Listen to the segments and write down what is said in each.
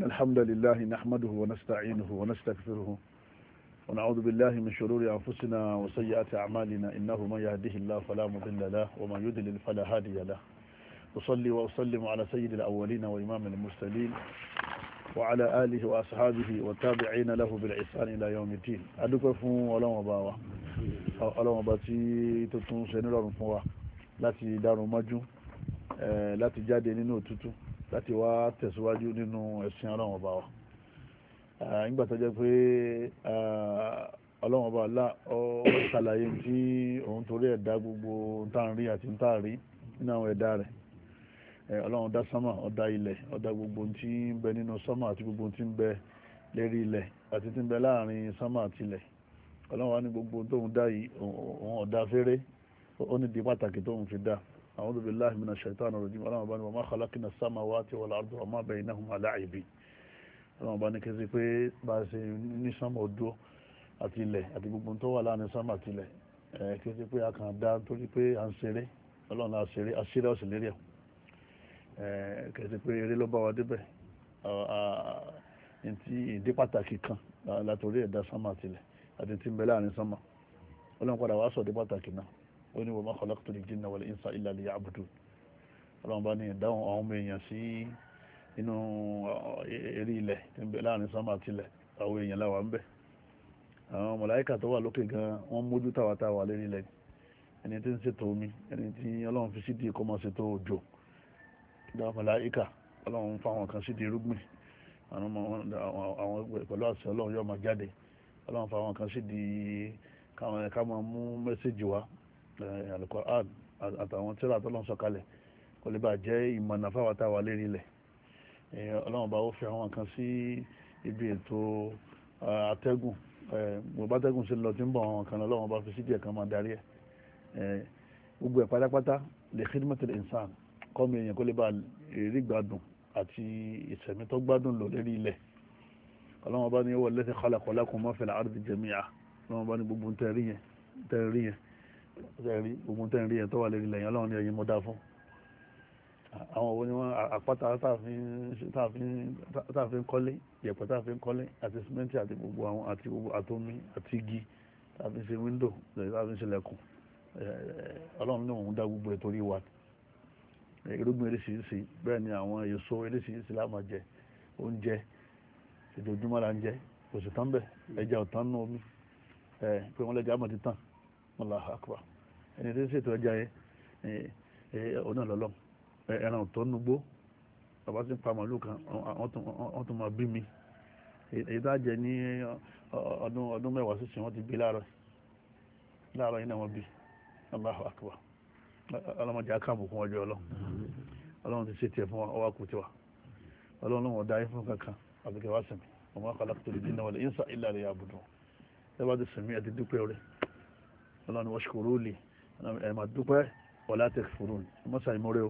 إن الحمد لله نحمده ونستعينه ونستغفره ونعوذ بالله من شرور أنفسنا وسيئات أعمالنا إنه من يهده الله فلا مضل له ومن يضلل فلا هادي له أصلي وأسلم على سيد الأولين وإمام المرسلين وعلى آله وأصحابه والتابعين له بالإحسان إلى يوم الدين أدوك فون ولا مباوا ولا مباتي تتون سنرا فوا láti dárun mọ́jú láti jáde nínú òtútù láti wá tẹ̀síwájú nínú ẹ̀sìn Ọlọ́run Ọba wa nígbà tó jẹ́ pé Ọlọ́run Ọba Allah ó ṣàlàyé tí òun torí ẹ̀dá gbogbo táàrí àti táàrí nínú àwọn ẹ̀dá rẹ̀ Ọlọ́run dá sánmà ó dá ilẹ̀ ó dá gbogbo tí ń bẹ nínú sánmà àti gbogbo tí ń bẹ lérí ilẹ̀ àti tí ń bẹ láàrin sánmà àti ilẹ̀ Ọlọ́run wá ní gbogbo tóun dá yìí òun ọ̀dá fẹ́rẹ́ ó ní di pàtàkì tóun fi dá a'udhu billahi minash shaitani rajim Ọlọ́run bá ní wa ma khalaqna as-samawati wal arda wa ma baynahuma la'ibin Ọlọ́run bá ní kí sí pé bá ṣe ní sánmà odó àti ilẹ̀ àti gbogbo tó wà láàrin sánmà àti ilẹ̀ kí sí pé a kàn dá torí pé à ń ṣeré Ọlọ́run á ṣeré àṣírí ọ̀sìn lérí ẹ̀ kí sí pé eré ló bá wa débẹ̀ ìdí pàtàkì kan látòrí ẹ̀dá sánmà àti ilẹ̀ àti tí ń bẹ láàrin sánmà Ọlọ́run padà wá sọ̀dí pàtàkì náà ó ní wa ma khalaqtul jinna wal insa illa liya'budun Ọlọ́run bá ní ìdáhùn àwọn ọmọ èèyàn sí inú eré ilẹ̀ tí ń bẹ láàrin sánmà àti ilẹ̀ àwọn èèyàn láwà ń bẹ àwọn màláíkà tó wà lókè gan wọ́n mójú tàwátàwà lérí ilẹ̀ ẹni tí ń ṣètò omi ẹni tí Ọlọ́run fi sídìí kó máa ṣètò òjò dáwọn màláíkà Ọlọ́run fáwọn kan sídìí irúgbìn àwọn pẹ̀lú àṣẹ Ọlọ́run yóò máa jáde Ọlọ́run fáwọn kan sídìí ká máa mú mẹ́sẹ̀jì wá Al-Qur'an àtàwọn tírà tọ́lọ́run sọ̀kalẹ̀ kò lè bá jẹ́ ìmọ̀nà fáwátàwà lérí ilẹ̀ Ọlọ́run bá ó fi àwọn kan sí ibi ètò atẹ́gùn gbogbo atẹ́gùn sí lọ tí ń bọ̀ àwọn kan Ọlọ́run bá fi sí díẹ̀ kan máa darí ẹ̀ gbogbo ẹ̀ pátápátá li khidmatil insan kọ́mi èèyàn kó lè bá rí gbádùn àti ìsẹ̀mí tó gbádùn lò lérí ilẹ̀ Ọlọ́run bá ní huwa alladhi khalaqa lakum ma fil ardi jami'a Ọlọ́run bá ní gbogbo tẹ́rí yẹn gbogbo tẹ́rí yẹn tó wà lérí ilẹ̀ yẹn Ọlọ́run ní ẹ̀yin mọ́ dá fún àwọn owó ni wọ́n àpáta táàfin kọ́lé yẹ̀pẹ̀ táàfin kọ́lé àti símẹ́ntì àti gbogbo àwọn àti gbogbo àtomi àti igi táàfin ṣe wíńdò táàfin ṣe lẹ̀kùn Ọlọ́run ní òun dá gbogbo ẹ̀ torí wa irúgbìn eréṣiríṣi bẹ́ẹ̀ ni àwọn èso eréṣiríṣi la máa jẹ oúnjẹ ìdòjúmọ́ la ń jẹ kò sì tán bẹ́ẹ̀ ẹja ò tán nú omi pé wọ́n lẹ́jà àmọ̀ ti tàn Allahu Akbar ẹni tí ń ṣètò ẹja yẹn ọ̀nà lọ́lọ́ ẹran tó nugbó bàbá tí ń pa màlúù kan wọ́n tún máa bí mi èyí tá jẹ ní ọdún mẹ́wàá sísìn wọ́n ti bí láàárọ̀ yìí náà wọ́n bí Allahu Akbar ọlọ́mọdé akáàbùkún ọjọ́ Ọlọ́run ti ṣe tiẹ̀ fún ọwá kù tiwa Ọlọ́run wọn dáyé fún kankan àbíkẹ́ wá sẹ̀mí wa ma khalaqtul jinna wal insa illa liya'budun ẹ bá ti sẹ̀mí àti dúpẹ́ rẹ̀ Ọlọ́run washkuru li ẹ̀ máa dúpẹ́ wala takfurun mọ́sà ìmọ́rẹ́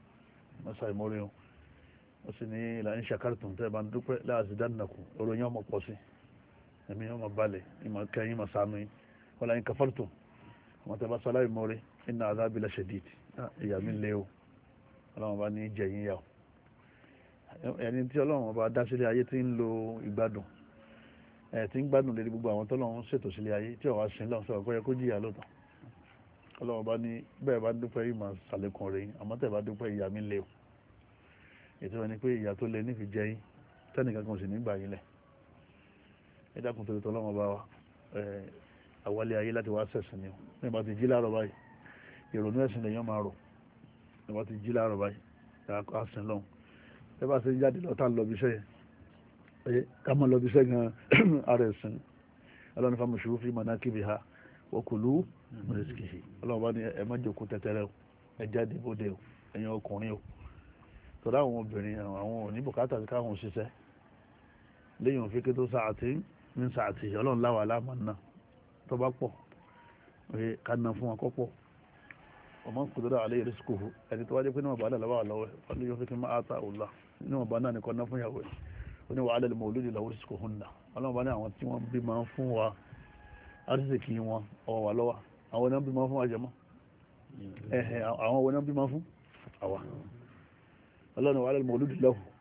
o ó sì ní la in shakartum tẹ́ bá ń dúpẹ́ la azidannakum oròyìn ọmọ pọ̀ sí ẹ̀mí ọmọ balẹ̀ ìmọ̀ kẹyìn mọ̀ sánú yìí wala in kafartum àwọn tẹ́ bá sọlá ìmọ́rẹ́ inna azabi la shadid ìyà mi lé o Ọlọ́run bá ní jẹ̀yìn yà ẹni tí Ọlọ́run bá dá sílé ayé tí ń lo ìgbádùn tí ń gbádùn lérí gbogbo àwọn tọ́lọ́run ṣètò sílé ayé tí ọ̀wá sí lọ́n sọ̀rọ̀ kọ́yẹ kó jìyà lóòótọ́ Ọlọ́run bá ní bẹ́ẹ̀ bá dúpẹ́ yìí máa ṣàlékún rẹ̀ yín àmọ́ tẹ́ bá dúpẹ́ ìyà mi lé o ètò ẹni pé ìyà tó lé nífi jẹ yín tẹ́nìkan kan sì nígbà yín lẹ̀ ẹ dákun torí tọ́lọ́run bá wa àwálé ayé láti wá sẹ̀sìn ni o ní ìbá ti jí láàárọ̀ báyìí ìrònú ẹ̀sìn lèyàn máa rò ìbá ti jí láàárọ̀ báyìí àsìn lọ́hùn ẹ bá ṣe jáde lọ́ta lọ́bíṣẹ́ yẹn ká mọ́ lọ́bíṣẹ́ gan ara ẹ̀sìn Ọlọ́run fa mọ̀ṣúrú fi manakibiha wa kulu min rizqihi Ọlọ́run bá ní ẹ má jókòó tẹ́tẹ́rẹ́ o ẹ jáde bóde o ẹ̀yin ọkùnrin o tọ́lá àwọn obìnrin àwọn òní bùkátà sí káwọn òṣìṣẹ́ lẹ́yìn òfin kí tó sàátì ní sàátì Ọlọ́run láwà láàmà náà tó bá pọ̀ ká ná fún wọn kọ́ pọ̀ ọmọ kùdúrà alẹ́ rizquhu ẹni tó wájẹ́ pé náà bá dà lọ́wọ́ àlọ́wẹ́ ọdún yóò fi kí máa ta òlà nínú ọba náà nìkan ná fún ìyàwó ó ní wa 'ala al-mawludi lahu rizquhunna Ọlọ́run bá ní àwọn tí wọ́n bí máa ń fún wa arísìkí wọn ọwọ́ wà lọ́wọ́ àwọn náà bí máa fún àjẹmọ́ àwọn wọn náà bí máa fún àwa Ọlọ́run wa 'ala al-mawludi lahu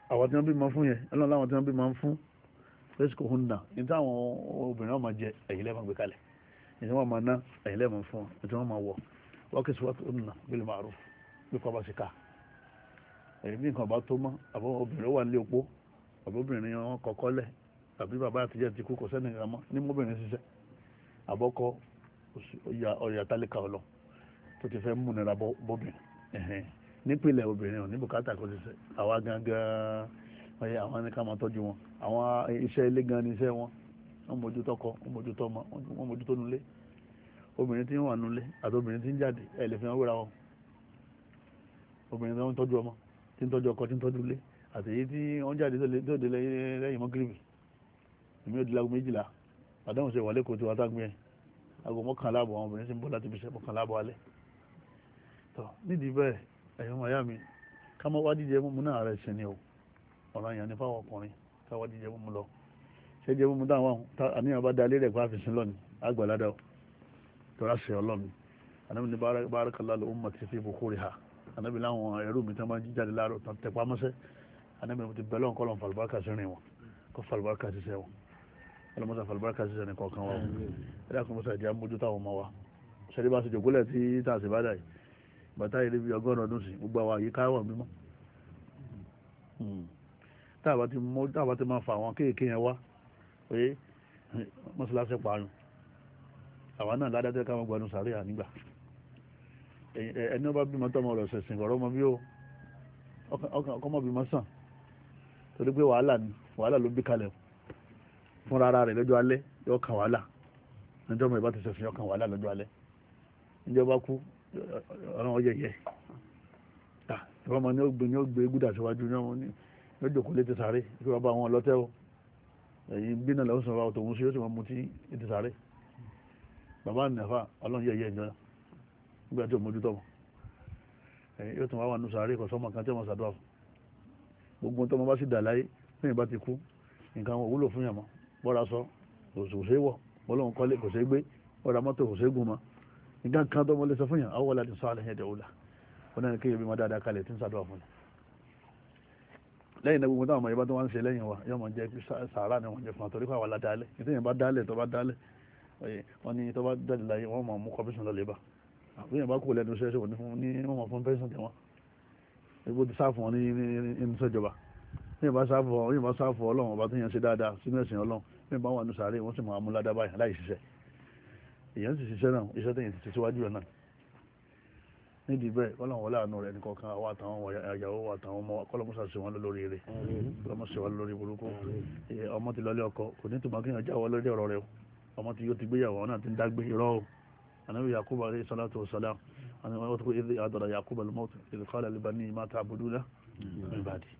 àwọn tí wọ́n bí máa fún yẹn ọlọ́run láwọn tí wọ́n bí máa ń fún lẹ́sìkò hún náà ní táwọn obìnrin wọn máa jẹ ẹ̀yìn lẹ́ẹ̀mọ́ gbé kalẹ̀ ní tí wọ́n máa ná ẹ̀yìn lẹ́ẹ̀mọ́ fún wọn ní tí wọ́n máa wọ̀ wọ́n kì í sọ́wọ́ tó nà bil ma'ruf bí kò bá ṣe ká èyí bí nǹkan bá tó mọ́ àbọ̀ obìnrin wà nílé opó àbọ̀ obìnrin wọn kọ́kọ́ lẹ̀ àbí bàbá àtijọ́ ti kú kò sẹ́ni ìgbà mọ́ ní mọ́bìnrin ṣiṣẹ́ àbọ́kọ ọ̀yà tálíkà ọlọ tó ti fẹ́ múnira bọ́bìnrin nípìnlẹ̀ obìnrin ò ní bùkátà kò ṣiṣẹ́ àwa gangan àwọn ní ká máa tọ́jú wọn àwọn iṣẹ́ ilé gan ni iṣẹ́ wọn wọ́n mójútó ọkọ wọ́n mójútó ọmọ wọ́n mójútó nulẹ̀ obìnrin tí ń wà nulẹ̀ àti obìnrin tí ń jáde ẹ̀ lè fi hàn wéra wọn obìnrin tí wọ́n ń tọ́jú ọmọ tí ń tọ́jú ọkọ tí ń tọ́jú ilé àti èyí tí wọ́n jáde tó dé lẹ́yìn mọ́gírìbì èmi ò di láago 12 àdáhùn ṣe wà lẹ́kọ̀ọ́ tí wọ́n tágbé ẹ̀ aago 11 àbọ̀ àwọn obìnrin tí ń bọ̀ láti fi ṣe 11 àbọ̀ alẹ́ tó nídìí bẹ́ẹ̀ ẹ̀yọ́ màyá mi ká mọ́ wá jíjẹ mímu náà rẹ̀ ṣe ni o ọ̀rọ̀ yẹn ní fáwọn ọkùnrin ká wá jíjẹ mímu lọ ṣé jẹ mímu táwọn àníyàn bá dalé rẹ̀ pàápàá fi lọ́ni àgbàládà tọ́ra ṣe ọlọ́ni anábì ní barakallahu ummati fi bukhuriha anábì láwọn ẹrú mi tí wọ́n máa ń jíjáde láàárọ̀ tán tẹpá mọ́sẹ́ anábì mo ti bẹ̀ lọ́n kọ́lọ́n falùbáríkà sí rìn wọn kó falùbáríkà sí sẹ́wọ̀n ọlọ́mọsá falùbáríkà sí sẹ́ni kọ̀ọ̀kan wa ẹ̀dá kan mọ́sá ìjà mójú táwọn ọmọ wa ṣẹ́ni bá ṣe jòkólẹ̀ tí tá a sì bá dà yìí bàtà yìí bí 100 ọdún sí gbogbo àwọn àyíká wà mímọ́ táàbà ti máa fa àwọn kéèké yẹn wá pé mọ́sálásí pààyàn àwọn náà ládàtẹ́ káwọn gbanú sàárè ànígbà ẹni ọba bímọ tọmọ rẹ̀ ṣẹ̀sìn ọ̀rọ̀ ọmọ bí ó ọkọ̀ bímọ sàn torí pé wàhálà ló bí kalẹ̀ fúnra ara rẹ̀ lọ́jọ́ alẹ́ yóò kàn wàhálà níjọ́ mọ̀ ìbá ti ṣẹ̀sìn yóò kàn wàhálà lọ́jọ́ alẹ́ níjọba kú ọ̀rọ̀ wọn yẹ̀yẹ́ ìwọ́n ni ó gbé gúdà síwájú ní lójó kò lè ti sáré kí wọ́n bá wọn lọ́tẹ́ o ẹ̀yìn bí náà lọ́wọ́ sọ̀rọ̀ àwọn tòun sí ó sì wọ́n mú tí ti sáré bàbá nìyàfà ọlọ́run yẹ̀yẹ́ ìjọ nígbà tí ó mójú tọ́mọ yóò tún wá wà nù sáré kò sọ́mọ kan tí wọ́n sàdúrà gbogbo tọ́mọ bá sì dà láyé fún ìbá ti kú nǹkan wọn wúlò fún yàmọ́ bọ́ra sọ kò ṣe wọ̀ bọ́lọ́run kọ́lé kò ṣe gbé bọ́ra mọ́tò kò ṣe gùn mọ́ nǹkan kan tọ́mọ lè sọ fún yàn àwọn wọlé sọ àlẹ́ yẹn dẹ̀ wúlà wọn náà ní kéye bí wọn dáadáa kalẹ̀ tí ń sàdúrà fún yàn lẹ́yìn náà gbogbo táwọn ọmọ yẹn bá tó wá ń ṣe lẹ́yìn wa yóò máa jẹ́ sàárà ni wọ́n jẹ́ fún àtọ́rí fún àwọn aládàálẹ̀ nítorí yẹn bá dálẹ̀ tó bá dálẹ̀ wọ́n ní tó bá jáde láyé wọ́n máa mú kọfíṣàn lọ lébà àbúyẹn bá kú lẹ́nu iṣẹ́ ṣòwò ní wọ́n máa fún pẹ́sàn tẹ̀wọ́n egbò ti sáfù wọn ní inú sẹ́jọba yẹn bá sáfù ọlọ́run ọba tó yẹn ṣe dáadáa sínú ẹ̀sìn ọlọ́run yẹn bá wà ní sàárè wọ́n sì máa mú ládàá báyìí láì ṣiṣẹ́ èèyàn sì ṣiṣẹ́ náà iṣẹ́ tẹ̀yìn ti síwájú rẹ̀ náà nídìí bẹ́ẹ̀ kọ́lọ́mù wọlé àánú rẹ̀ nìkọ̀ọ̀kan àwọn àtàwọn àyàwó àtàwọn ọmọ kọ́lọ́mù ṣàṣẹ wọn lórí rẹ̀ kọ́lọ́mù ṣe wọn lórí burúkú ọmọ ti lọlé ọkọ kò ní tùmọ̀ kéèyàn jáwọ́ lórí ọ̀rọ̀ rẹ̀ ọmọ ti yóò ti gbéyàwó náà ti ń dágbé irọ́ o ànábì Yakubu alayhi salatu wassalam àwọn ọmọ tó kó ilé àdọ̀rà Yakubu al-maut idh qala li banihi ma ta'buduna min ba'di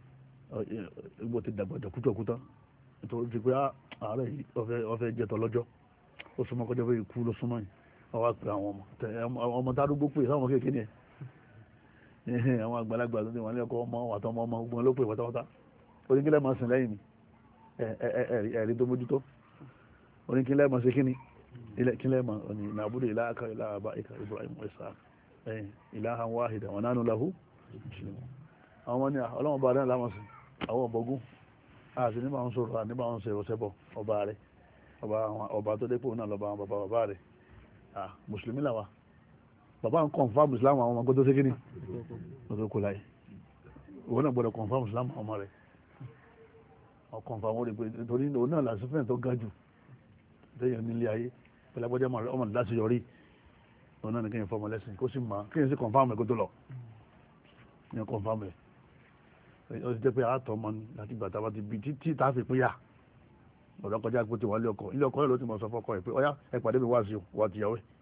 igbó ti dàgbà jọkútọ̀kútọ̀ nítorí ti pé ààrẹ yìí ọfẹ́ jẹtọ̀ lọ́jọ́ ó súnmọ́ kọjá pé ikú ló súnmọ́ yìí wọ́n wá pè àwọn ọmọ tádúgbò pè sáwọn kéèkéé ní àwọn àgbàlagbà tó ní wọn lẹ́kọ̀ọ́ ọmọ àtọmọ ọmọ ogun ló pè pátápátá oníkílẹ̀ máa sìn lẹ́yìn mi ẹ̀rí tó mójútó oníkílẹ̀ máa ṣe kíni kílẹ̀ máa ní nàbúrò ìlà aka ìlà àbá ìka Ibrahim ẹ̀sà ilahan wahida wa nahnu lahu muslimun àwọn ọmọ ní ọlọ́wọ́n bá dáná láwọn sìn àwọn ọ̀bọ̀gún àti nígbà wọn sọ̀rọ̀ nígbà wọn ṣe ọ̀sẹ̀bọ̀ ọba rẹ̀ ọba tó dépò náà lọ́ba àwọn bàbá rẹ̀ mùsùlùmí làwà bàbá ń kọ̀nfà mùsùlùmí àwọn ọmọ tó ṣe kíni ọ̀tọ̀ kò láyé òun náà gbọ́dọ̀ kọ̀nfà mùsùlùmí àwọn ọmọ rẹ̀ ọkọ̀nfà wọn rẹ̀ pé torí òun náà làṣífẹ́ tó ga jù tẹ́yìn nílé ayé pẹ̀lẹ́gbọ́jẹ́ ọmọ láti yọrí òun náà ní kéyìn fọmọ lẹ́sìn kó sì máa kéyìn sí kọ̀nfà mẹ́ kó tó lọ ní kọ̀nfà mẹ́ ó ti jẹ́ pé àátọ́ ọmọ láti gbà tábà ti bi títí tá a fi pín yà ọ̀dọ́ kọjá pé ti wà ilé ọkọ rẹ̀ ló ti mọ̀ sọ fọ́kọ ẹ̀ pé ọyá ẹ pàdé mi wá sí wà tìyàwó ẹ̀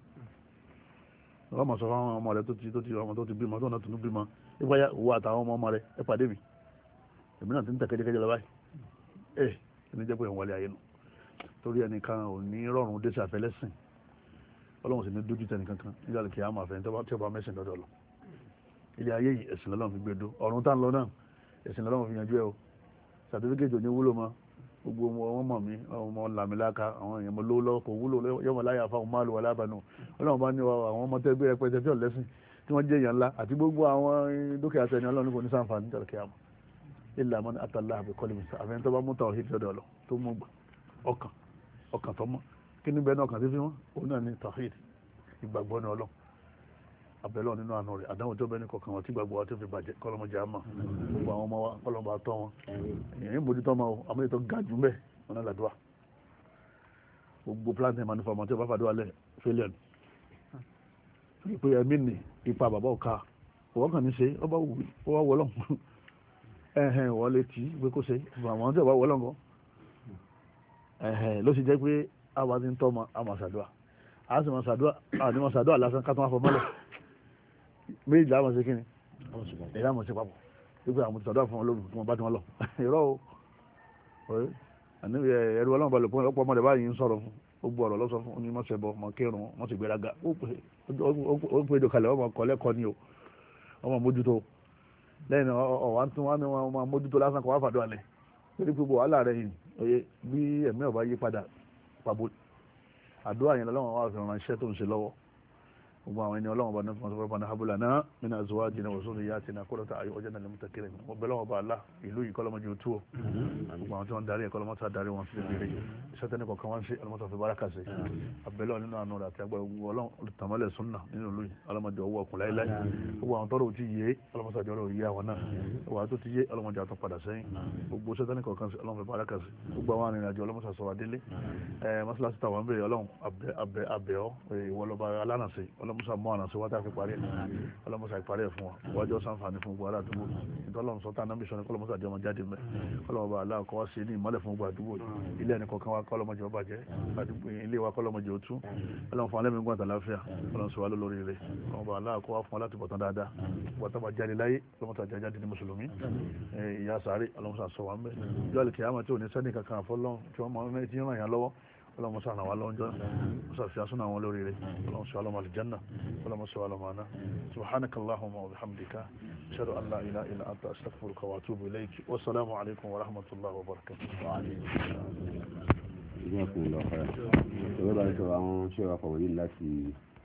wọ́n mọ̀ sọ fún ọmọ rẹ̀ ọmọ tó ti bímọ tó náà tún bímọ ìpáyà òwò àtàwọn ọmọ rẹ̀ ẹ pàdé mi èmi náà ti ń tẹ̀ kẹ́jẹ́kẹ́jẹ́ lọ báyìí ẹni jẹ́ pé ìwọ̀n wọlé ayé nù torí ẹnìkan ò ní rọrùn dé sí àfẹ́lẹ́sìn ọlọ́run sì ní dójú tẹ̀ nìkankan nígbà kí á máa fẹ́ tí ó bá mẹ́sìn lọ́dọ̀ lọ ilé ayé yìí ẹ̀sìn lọ́lọ́run fi gbé dó ọ̀run tá ń lọ náà ẹ̀sìn lọ́lọ́run fi yanjú ẹ o sàtífíkẹ́tì ò ní wúlò mọ́ gbogbo wọn mọ̀ mí ọmọ làmìlaka àwọn èèyàn mọ̀ lówó lọ́wọ́ kò wúlò yọmọ láyà fáwọn máàlù wà lábàánú ọlọ́run bá ní àwọn ọmọ tẹ́gbẹ́ rẹpẹtẹ tí ọ̀lẹ́sìn tí wọ́n jẹ́ èèyàn ńlá àti gbogbo àwọn dúkìá tẹni ọlọ́run kò ní sàǹfààní tẹ̀lé kíámà illa man ata Allah bi qalbin salim àfẹ́ni tó bá mú tawhid lọ́dọ̀ lọ tó mú ọkàn tó mọ́ kí ní bẹ́ẹ̀ náà ọkàn tó fi wọ́n òun náà ní tawhid ìgbàgbọ́ ní Ọlọ́run abẹ́lọ́ nínú àánú rẹ̀ àdáwọn tó bẹ́ẹ̀ ní kọ̀ọ̀kan wọn tí gbàgbọ́ wa tó fi bàjẹ́ kọ́lọ́mọjà àmà gbogbo àwọn ọmọ wa kọ́lọ́mọba tọ́ wọn èyí mójútó ọmọ àmọ́ ètò ga jù mẹ́ wọn náà làdúrà gbogbo plantain manufacture tí ó bá fàdúrà lẹ̀ fẹ́lẹ̀ ní pé ẹ̀mí ni ipa bàbá ọ̀ka wọ́n kàn ní ṣe ó bá wà wọ́lọ́ wọ́n lè tí pé kó ṣe àwọn tí ó bá wọ́lọ́ nǹkan ló sì jẹ́ pé àwa ti ń tọ́ ọmọ àmọ̀ ṣàdúrà a sì mọ̀ ṣàdúrà àní mọ̀ ṣàdúrà lásán ká tó wá fọ mọ́lẹ̀ méjì láwọn ṣe kíni èyí láwọn ṣe papọ̀ wípé àwọn ṣàdúrà fún wọn lóru tí wọ́n bá ti wọn lọ irọ́ o ẹ̀rù ọlọ́run balẹ̀ fún ọ̀pọ̀ ọmọdé báyìí ń sọ̀rọ̀ fún gbogbo ọ̀rọ̀ lọ́sọ̀ fún onímọ̀ ṣẹbọ ọmọ kírun wọ́n sì gbéraga ó pé ìdòkalẹ̀ ọmọ kọ́lẹ́kọ́ ni o ọmọ mójútó lẹ́yìn ọ̀wá tún wá ní wọn máa mójútó lásán kọ́ wá fàdó alẹ́ lórí gbogbo wàhálà rẹ̀ yìí oye bí ẹ̀mí ọba yí padà pàbó àdúrà yẹn lọ́wọ́ wà fi ránṣẹ́ tó ń ṣe lọ́wọ́ gbogbo àwọn ẹni ọlọ́wọ́ bá ní fún ọsọ fún habula náà nínú azwajina wa zurriyyatina qurrata a'yun waj'alna lil muttaqina wọn bẹ lọ́wọ́ bá Allah ìlú yìí kọ́lọ́mọdé òtú o gbogbo àwọn tí wọ́n darí ẹ̀ kọ́lọ́mọdé darí wọn sí ibi rẹ̀ iṣẹ́ tẹ́ni kọ̀ọ̀kan wọ́n ṣe ọlọ́mọdé fi bára kàṣe abẹ́lọ́ nínú àánú rẹ̀ àti agbẹ́ olùtàmọ́lẹ̀ sunna nínú ìlú yìí ọlọ́mọdé ọwọ́ ọkùn láíláí gbogbo àwọn tọ́rọ ti yé ọlọ́mọdé àjọrò yé àwọn náà wà tó ti yé ọlọ́mọdé àtọ́ padà sẹ́yìn gbogbo iṣẹ́ tẹ́ni kọ̀ọ̀kan sí ọlọ́mọdé bára kàṣe gbogbo àwọn arìnrìn àjò ọlọ́mọdé sọ̀rọ̀ délé mọ́sálásí tàwọn ń bèrè ọlọ́run abẹ́ ìwọlọ́ba alánàṣe ọlọ́mọdé mọ́ ànàṣe wá tá a fi parí ẹ̀ ọlọ́mọsà ìparí ẹ̀ fún wa wájú ọ̀sánfààní fún gbogbo aládùúgbò ìtọ́lọ́mù sọ́tà náà bíṣọ́ ní kọ́lọ́mọsà jẹ́ ọmọ jáde mẹ́ kọ́lọ́mọba aláàkọ́ wá sí ní ìmọ́lẹ̀ fún gbogbo àdúgbò ilé ẹni kọ̀ọ̀kan wa kọ́lọ́mọjẹ́ ọba jẹ́ ilé wa kọ́lọ́mọjẹ́ òtún ọlọ́mọ fún alẹ́mí gbọ́n àtàláfíà ọlọ́mọsọ wa lórí rẹ̀ kọ́lọ́mọba aláàkọ́ wá fún aláti bọ̀tán dáadáa bọ̀tán bá jáde láyé ọlọ́mọsà jáde ní mùsùlùmí ìyá sáré ọlọ́mọsà sọ wa ń bẹ́ yọ àlè kìyàmà tí ò ní sẹ́ni kankan àfọlọ́n tí wọ́n máa ń tí ràn yàn lọ́wọ́ اللهم صل على والله وصل سنا ولوري اللهم صل على الجنة اللهم صل على معنا سبحانك اللهم وبحمدك أشهد أن لا إله إلا أنت أستغفرك وأتوب إليك والسلام عليكم ورحمة الله وبركاته جزاكم الله خيرا.